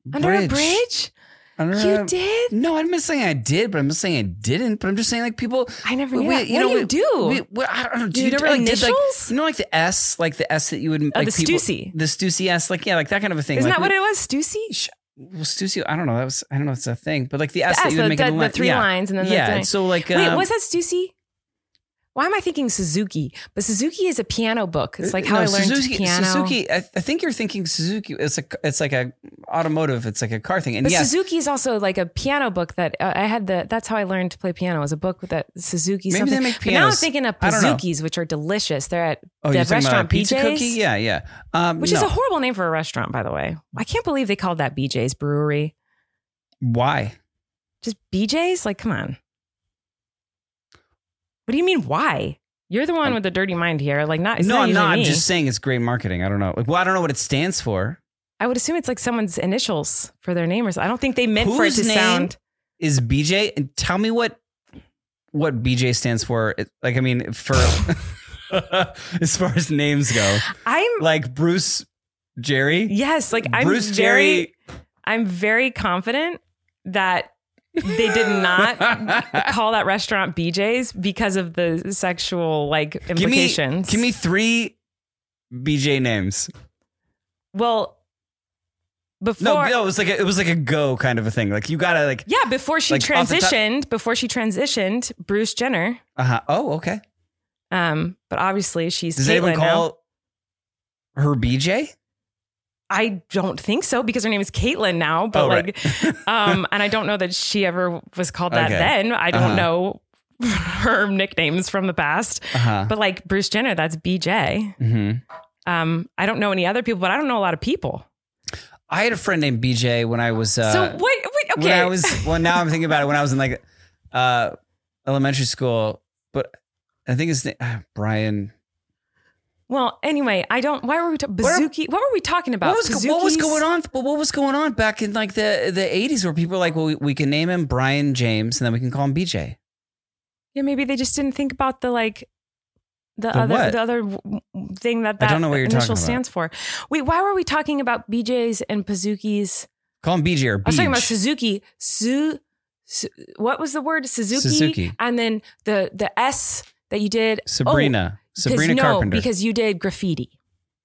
Under a bridge? You did? No, I'm not saying I did, but I'm not saying I didn't. But I'm just saying like people. I never knew that. What do you do? I don't know. Do you you do like, initials? like the S that you would like the Stussy. The Stussy S, like that kind of a thing. Isn't like, that what it was? Stussy? Well, Stussy, I don't know. I don't know if it's a thing, but like the S that you would make the three lines and then the so like wait, was that Stussy? Why am I thinking Suzuki? But Suzuki is a piano book. It's like how I learned piano. Suzuki, I think you're thinking Suzuki. It's like a automotive. It's like a car thing. And but Suzuki is also like a piano book that I had. That's how I learned to play piano. Was a book that Suzuki. Maybe something. they make But now I'm pianos. thinking of Pizookies, which are delicious. They're at the you're talking about restaurant a pizza BJ's. cookie? Yeah. Which is a horrible name for a restaurant, by the way. I can't believe they called that BJ's Brewery. Why? Just BJ's? Like, come on. What do you mean? Why? You're the one with the dirty mind here. Like, not. It's No, not I'm not. me. I'm just saying it's great marketing. I don't know. Like, I don't know what it stands for. I would assume it's like someone's initials for their name or something. I don't think they meant for it to Whose name sound. is BJ? And tell me what BJ stands for. Like, I mean, for as far as names go, I'm like Bruce Jerry. yes, like Jerry. I'm very confident that they did not call that restaurant BJ's because of the sexual like implications. Give me 3 BJ names. Well, before No, it was like a go kind of a thing. Like you gotta like yeah, before she like, off the top- transitioned, Bruce Jenner. Oh, okay. But obviously she's Does Caitlyn anyone now. call her BJ? I don't think so because her name is Caitlyn now, but right. and I don't know that she ever was called that Okay. then. I don't know her nicknames from the past, but like Bruce Jenner, that's BJ. Mm-hmm. I don't know any other people, but I don't know a lot of people. I had a friend named BJ when I was. So wait, okay. When I was, well, now I'm thinking about it. When I was in like elementary school, but I think his name Brian. Well, anyway, I don't. Why were we talking? Bazooki? What were we talking about? What was going on? But what was going on back in like the 80s where people were like, well, we can name him Brian James and then we can call him BJ. Yeah, maybe they just didn't think about the like the what? other thing that I don't know what you're talking initial about. stands for. Wait, why were we talking about BJ's and Pazookies? Call him BJ or Beej. I was talking about Suzuki. What was the word? Suzuki. And then the S that you did. Sabrina Carpenter. Because you did graffiti.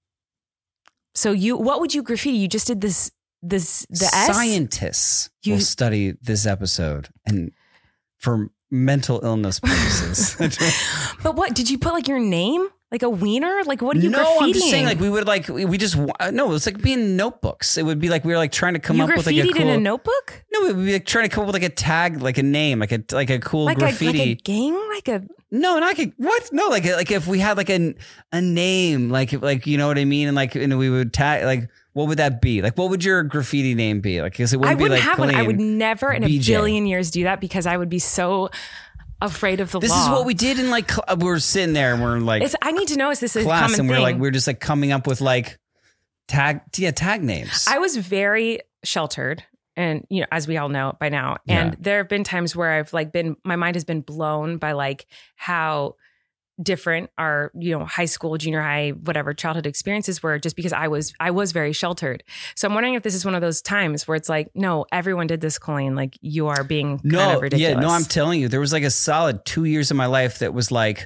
So what would you graffiti? You just did the S? Scientists will study this episode and for mental illness purposes. But what did you put like your name? Like a wiener? Like what are you graffitiing? No, I'm just saying like we would like we just no, it's like being notebooks. It would be like we were like trying to come up with like a cool. You graffitied in a notebook? No, we would be like trying to come up with like a tag, like a name, like a cool graffiti. Like a gang? Like a No, not like what? No, like if we had like a name, like you know what I mean, and like we would tag like what would that be? Like what would your graffiti name be? Like because it wouldn't I wouldn't be like have one. I plain would never in a BJ. billion years do that because I would be so afraid of the This law. is what we did in like we're sitting there and we're like I need to know, is this a class common and thing? we're just like coming up with like tag names. I was very sheltered, and you know, as we all know by now. And there have been times where I've like my mind has been blown by like how different our, you know, high school, junior high, whatever childhood experiences were, just because I was very sheltered. So I'm wondering if this is one of those times where it's like, no, everyone did this, Colleen. Like you are being kind of ridiculous. Yeah, no, I'm telling you, there was like a solid 2 years of my life that was like,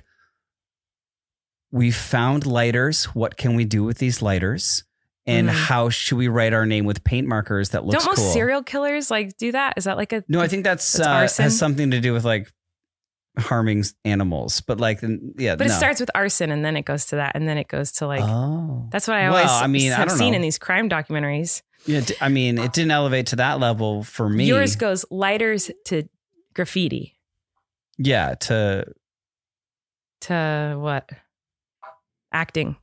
we found lighters. What can we do with these lighters? And how should we write our name with paint markers that looks Don't most cool? serial killers like do that? Is that like a No, I think that's arson? has something to do with like harming animals, but like, yeah. But it starts with arson and then it goes to that and then it goes to like, that's what I always have seen in these crime documentaries. Yeah, I mean, it didn't elevate to that level for me. Yours goes lighters to graffiti. Yeah, to what? Acting.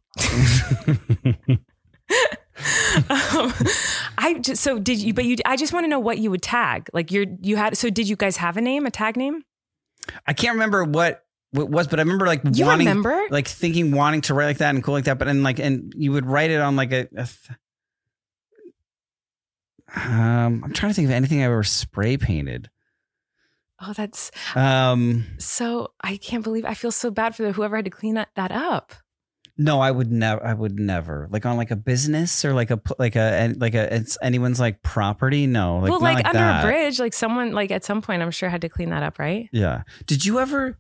I just want to know what you would tag. Like so did you guys have a tag name? I can't remember what it was, but I remember like wanting to write like that and cool like that. But and you would write it on like I'm trying to think of anything I ever spray painted. Oh, that's so I can't believe I feel so bad for whoever had to clean that up. No, I would never. I would never. Like on like a business or like it's anyone's like property. No, like well, not like under that. a bridge, like someone like at some point, I'm sure had to clean that up, right? Yeah. Did you ever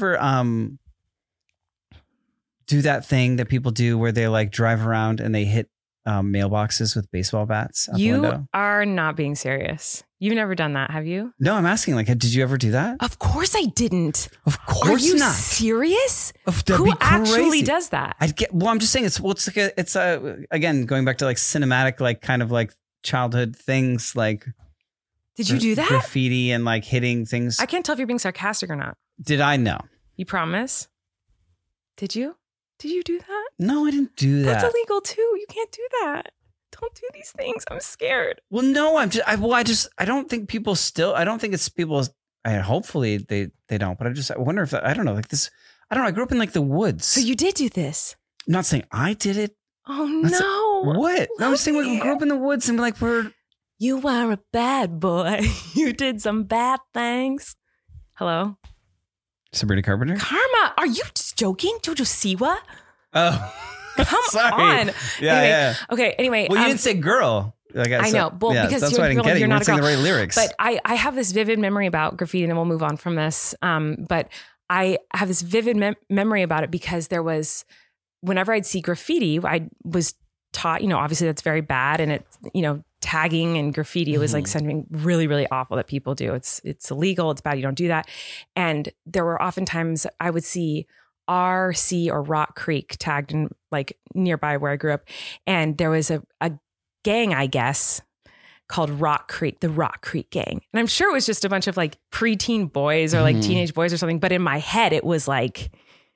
do that thing that people do where they like drive around and they hit mailboxes with baseball bats out the You window? are not being serious. You've never done that, have you? No, I'm asking. Like, did you ever do that? Of course I didn't. Of course Are you not. serious? That'd Who be actually crazy. does that? I'm just saying it's again going back to like cinematic, like kind of like childhood things, like Did you do that? graffiti and like hitting things. I can't tell if you're being sarcastic or not. Did I know? You promise? Did you? Did you do that? No, I didn't do that. That's illegal too. You can't do that. Don't do these things. I'm scared. Well, no, I don't think people still. I don't think it's people. Hopefully they don't. But I wonder if I don't know. Like this. I don't know. I grew up in like the woods. So you did do this? I'm not saying I did it. Oh no! What? No, I was saying we grew up in the woods and like we're. You are a bad boy. You did some bad things. Hello, Sabrina Carpenter. Karma. Are you just joking, Jojo Siwa? Oh, Come sorry. on. Yeah, Anyway, yeah. Okay. Anyway, Well, you didn't say girl. Like I know. Well, because that's why I didn't get it. you're You not weren't a saying the girl. right lyrics. But I have this vivid memory about graffiti, and then we'll move on from this. But I have this vivid memory about it because there was, whenever I'd see graffiti, I was taught, obviously that's very bad. And it's, tagging and graffiti was like something really, really awful that people do. It's illegal. It's bad. You don't do that. And there were oftentimes I would see RC or Rock Creek tagged in like nearby where I grew up. And there was a gang, I guess, called Rock Creek, the Rock Creek Gang. And I'm sure it was just a bunch of like preteen boys or like teenage boys or something. But in my head, it was like,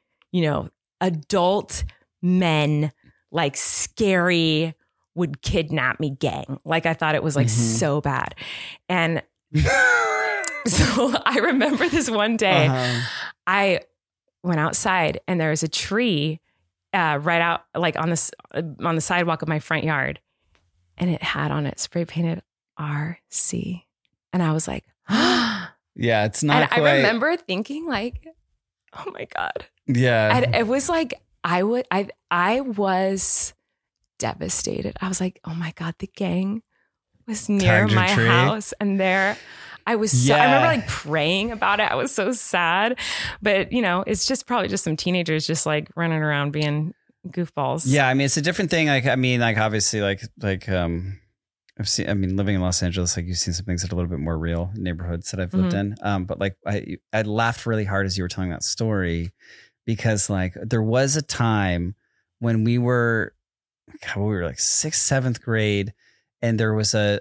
adult men, like scary, would kidnap me gang. Like I thought it was like so bad. And so I remember this one day I went outside and there was a tree right out like on the sidewalk of my front yard. And it had on it spray painted RC. And I was like, yeah, it's not and quite. I remember thinking like, oh my God. Yeah. And it was like, I was devastated. I was like, oh my God, the gang was near Tagged your my tree. house. And there I was, I remember like praying about it. I was so sad, but it's just probably just some teenagers just like running around being goofballs. Yeah, I mean, it's a different thing. Like, I mean, like obviously, like I've seen. I mean, living in Los Angeles, like you've seen some things that are a little bit more real neighborhoods that I've lived in. But like, I laughed really hard as you were telling that story because like there was a time when we were like 6th, 7th grade, and there was a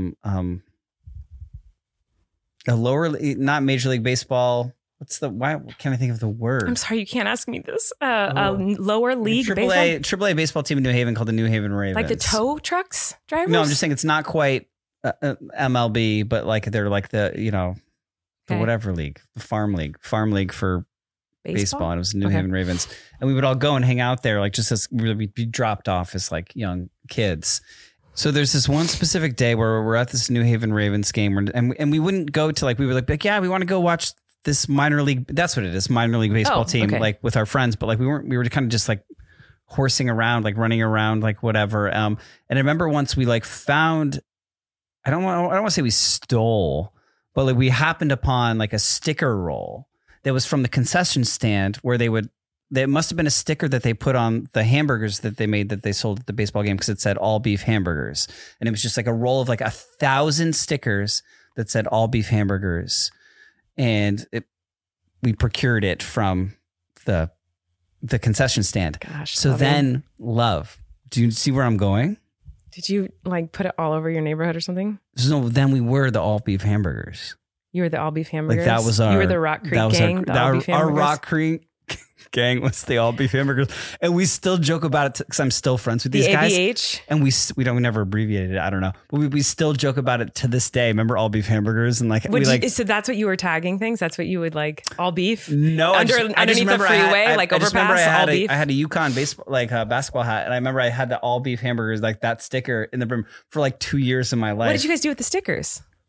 lower, not Major League Baseball. Why can't I think of the word? I'm sorry, you can't ask me this. A lower league baseball? AAA baseball team in New Haven called the New Haven Ravens. Like the tow trucks drivers? No, I'm just saying it's not quite MLB, but like they're like the, the whatever league, the farm league for baseball. And it was the New Haven Ravens. And we would all go and hang out there, like just as we'd be dropped off as like young kids. So there's this one specific day where we're at this New Haven Ravens game and we wouldn't go to like, we were like, yeah, we want to go watch this minor league. That's what it is. Minor league baseball team, like with our friends, but like we were kind of just like horsing around, like running around, like whatever. And I remember once we like found, I don't want to say we stole, but like we happened upon like a sticker roll that was from the concession stand where it must have been a sticker that they put on the hamburgers that they made that they sold at the baseball game because it said all beef hamburgers. And it was just like a roll of like 1,000 stickers that said all beef hamburgers. And we procured it from the concession stand. Gosh. So then, love, do you see where I'm going? Did you like put it all over your neighborhood or something? So then we were the all beef hamburgers. You were the all beef hamburgers? Like that was you were the Rock Creek gang? Our Rock Creek gang was the all beef hamburgers. And we still joke about it because I'm still friends with these guys. ABH? And we never abbreviated it. I don't know. But we still joke about it to this day. Remember all beef hamburgers? And like, so that's what you were tagging things? That's what you would like, all beef? No, underneath the freeway, like overpass, all beef? I had a UConn baseball, like basketball hat. And I remember I had the all beef hamburgers, like that sticker in the brim for like 2 years of my life. What did you guys do with the stickers?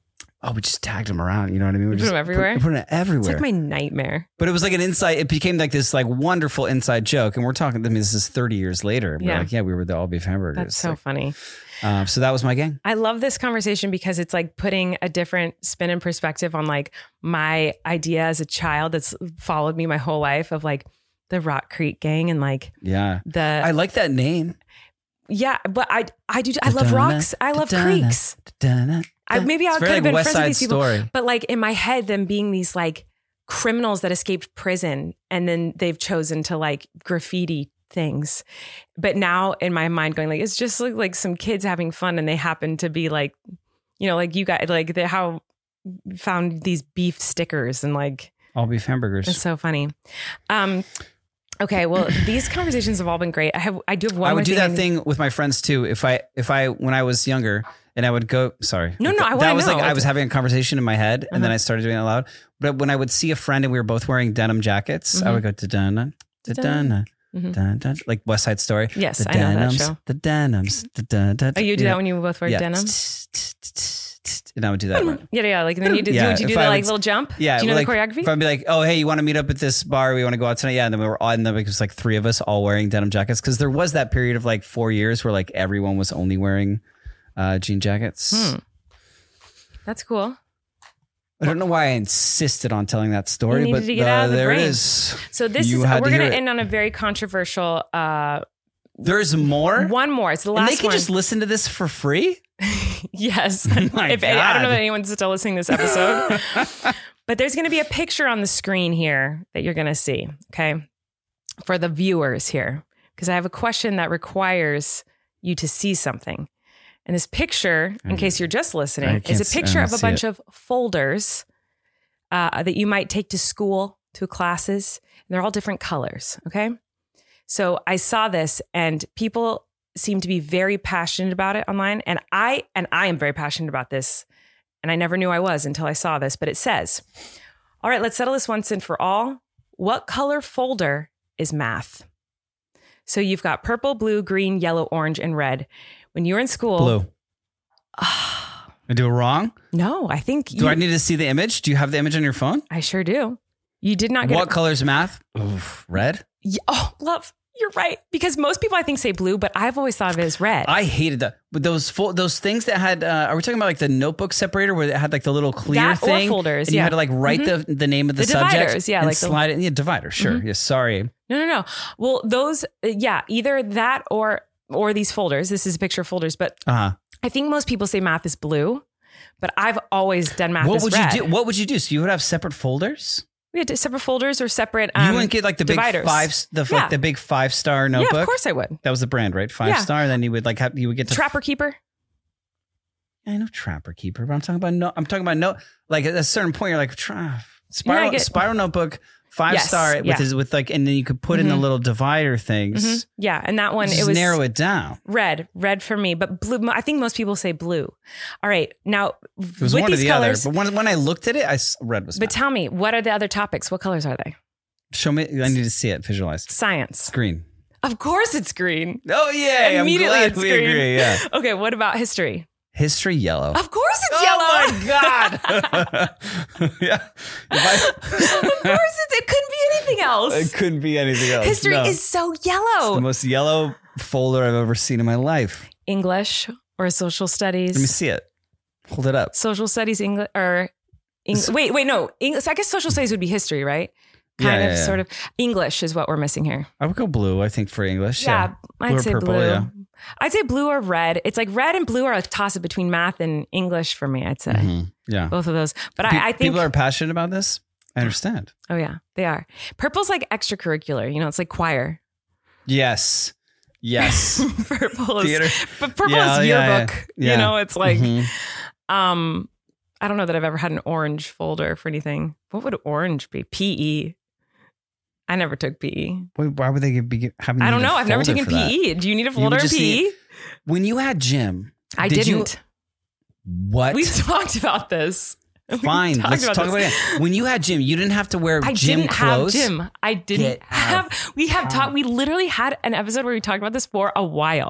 Oh, we just tagged them around. You know what I mean? We Put just them everywhere? Put them everywhere. It's like my nightmare. But it was like an inside. It became like this like wonderful inside joke. And we're talking. I mean, this is 30 years later. We're like, we were the all beef hamburgers. That's so like, funny. So that was my gang. I love this conversation because it's like putting a different spin and perspective on like my idea as a child that's followed me my whole life of like the Rock Creek Gang and like I like that name. Yeah, but I love rocks. I love creeks. Maybe I could have been friends with these people, but like in my head, them being these like criminals that escaped prison and then they've chosen to like graffiti things. But now in my mind going like, it's just like some kids having fun and they happen to be like, you know, like you guys, like how found these beef stickers and like all beef hamburgers. It's so funny. Okay, well, these conversations have all been great. I do have one. I would more do thing that thing with my friends too. If I when I was younger and I would go, sorry. No, I want to know. That was like I was having a conversation in my head and then I started doing it loud. But when I would see a friend and we were both wearing denim jackets, I would go da-dana, da-dana, da-dana, like West Side Story. Yes, the I know denims, that show. The denims, da-da-da. Oh, you do that when you both wear denim? And I would do that. Right? Yeah. Like then you do. Would you do the like little jump? Yeah. Do you know like, the choreography? If I'd be like, oh, hey, you want to meet up at this bar? We want to go out tonight. Yeah. And then we were all, and then it was like 3 of us all wearing denim jackets. Cause there was that period of like 4 years where like everyone was only wearing jean jackets. That's cool. I don't know why I insisted on telling that story, but to get out of the there brain. it is. So this is, we're going to end on a very controversial, there's more? One more. It's the last one. one. And they can just listen to this for free? Yes. Oh my God. I don't know that anyone's still listening to this episode, but there's going to be a picture on the screen here that you're going to see. Okay. For the viewers here, because I have a question that requires you to see something. And this picture, in case you're just listening, is a picture of a bunch of folders that you might take to school, to classes. And they're all different colors. Okay. So I saw this and people seem to be very passionate about it online. And I am very passionate about this. And I never knew I was until I saw this. But it says, all right, let's settle this once and for all. What color folder is math? So you've got purple, blue, green, yellow, orange, and red. When you were in school. Blue. I do it wrong? No, I think. Do I need to see the image? Do you have the image on your phone? I sure do. You did not get What color's math? Oof, red? Yeah, oh, love. You're right. Because most people I think say blue, but I've always thought of it as red. I hated that. But those things that had, are we talking about like the notebook separator where it had like the little clear that thing? Or folders, and you had to like write the name of the subject. Dividers, yeah. And like slide it. Yeah, divider, sure. Yeah, sorry. No. Well, those, either that or these folders. This is a picture of folders, but I think most people say math is blue, but I've always done math as red. What would you do? So you would have separate folders? We had separate folders or separate you wouldn't get like the dividers. big big 5-star notebook? Yeah, of course I would. That was the brand, right? 5-star. And then you would get to Trapper Keeper. I know Trapper Keeper, but I'm talking about like at a certain point you're like spiral notebook 5-star with like, and then you could put in the little divider things. Yeah. And that one, just it was narrow it down. Red for me, but blue. I think most people say blue. All right. Now, it was one or the colors, other, but when I looked at it, red was. But tell me, what are the other topics? What colors are they? Show me. I need to see it. Visualize. Science. Green. Of course it's green. Oh yeah. Immediately I'm glad it's we green. agree. Yeah. Okay. What about history? History yellow. Of course it's yellow. Oh my God. Yeah. Of course it couldn't be anything else. It couldn't be anything else. History is so yellow. It's the most yellow folder I've ever seen in my life. English or social studies. Let me see it. Hold it up. Social studies, English or wait, no. English. I guess social studies would be history, right? Sort of. English is what we're missing here. I would go blue, I think, for English. Yeah, I'd say purple, blue. Yeah. I'd say blue or red. It's like red and blue are a toss-up between math and English for me, I'd say. Mm-hmm. Yeah. Both of those. But I think... People are passionate about this? I understand. Oh, yeah. They are. Purple's like extracurricular. You know, it's like choir. Yes. Purple is... Theater. But purple is yearbook. Yeah. You know, it's like... I don't know that I've ever had an orange folder for anything. What would orange be? PE. I never took PE. Why would they be having? I don't know. I've never taken PE. Do you need a folder in PE? When you had gym, I didn't. What? We talked about this. Fine. Let's talk about it. When you had gym, you didn't have to wear gym clothes. I didn't have. We have talked. We literally had an episode where we talked about this for a while.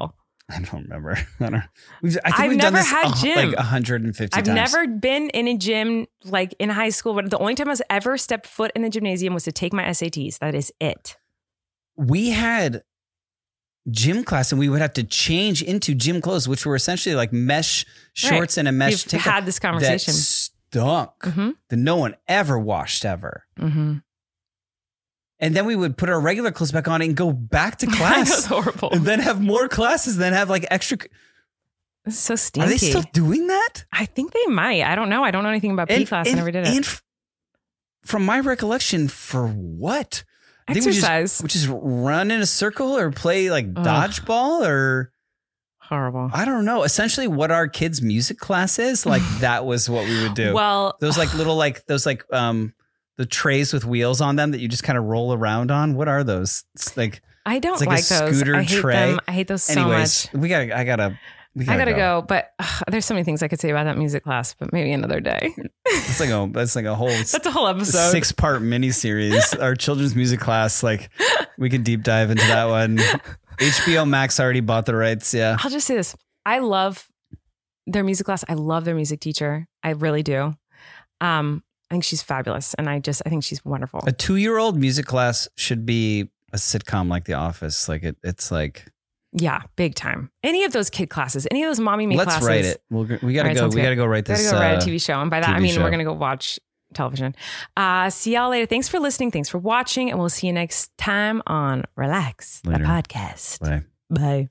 I don't remember. I think I've we've done never this had gym. like 150 I've times. never been in a gym like in high school, but the only time I was ever stepped foot in the gymnasium was to take my SATs. That is it. We had gym class and we would have to change into gym clothes, which were essentially like mesh shorts and a mesh We've tank had top this conversation. that stunk that no one ever washed ever. Mm-hmm. And then we would put our regular clothes back on and go back to That class. was horrible. And then have more classes, then have like extra. It's so stinky. Are they still doing that? I think they might. I don't know. I don't know anything about P class. I never did it. And from my recollection, for what? I think Exercise. we just run in a circle or play like dodgeball or horrible. I don't know. Essentially, what our kids' music class is like, that was what we would do. Well, those like little like those like the trays with wheels on them that you just kind of roll around on. What are those? It's like I don't like like a those. scooter I hate tray. them. I hate those so Anyways, much. I gotta go. But there's so many things I could say about that music class, but maybe another day. That's like a whole That's a whole episode. 6-part miniseries. Our children's music class. Like we could deep dive into that one. HBO Max already bought the rights. Yeah. I'll just say this. I love their music class. I love their music teacher. I really do. I think she's fabulous. And I think she's wonderful. A 2-year-old music class should be a sitcom like The Office. Like it's like. Yeah, big time. Any of those kid classes, any of those mommy me Let's classes. write it. We gotta go. We gotta go write this. We gotta go write a TV show. And by that, I mean, show. we're going to go watch television. See y'all later. Thanks for listening. Thanks for watching. And we'll see you next time on Relax, the Later. podcast. Bye. Bye.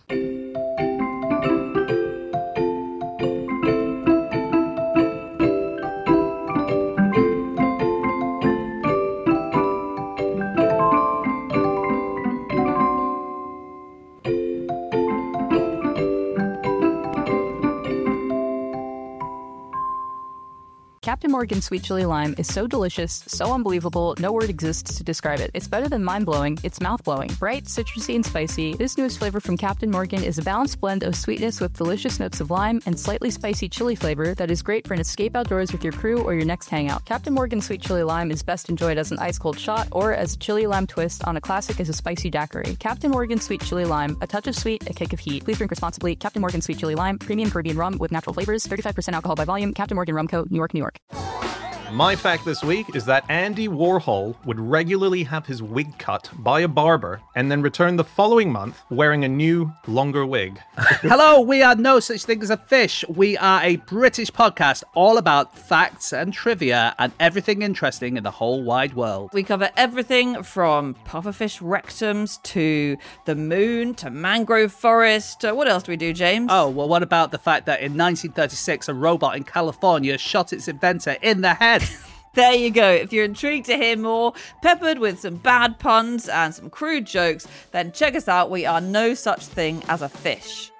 Captain Morgan Sweet Chili Lime is so delicious, so unbelievable, no word exists to describe it. It's better than mind-blowing, it's mouth-blowing. Bright, citrusy, and spicy, this newest flavor from Captain Morgan is a balanced blend of sweetness with delicious notes of lime and slightly spicy chili flavor that is great for an escape outdoors with your crew or your next hangout. Captain Morgan Sweet Chili Lime is best enjoyed as an ice-cold shot or as a chili lime twist on a classic as a spicy daiquiri. Captain Morgan Sweet Chili Lime, a touch of sweet, a kick of heat. Please drink responsibly. Captain Morgan Sweet Chili Lime, premium Caribbean rum with natural flavors, 35% alcohol by volume. Captain Morgan Rum Co., New York, New York. My fact this week is that Andy Warhol would regularly have his wig cut by a barber and then return the following month wearing a new, longer wig. Hello, we are No Such Thing as a Fish. We are a British podcast all about facts and trivia and everything interesting in the whole wide world. We cover everything from pufferfish rectums to the moon to mangrove forest. What else do we do, James? Oh, well, what about the fact that in 1936 a robot in California shot its inventor in the head? There you go. If you're intrigued to hear more, peppered with some bad puns and some crude jokes, then check us out. We are No Such Thing as a Fish.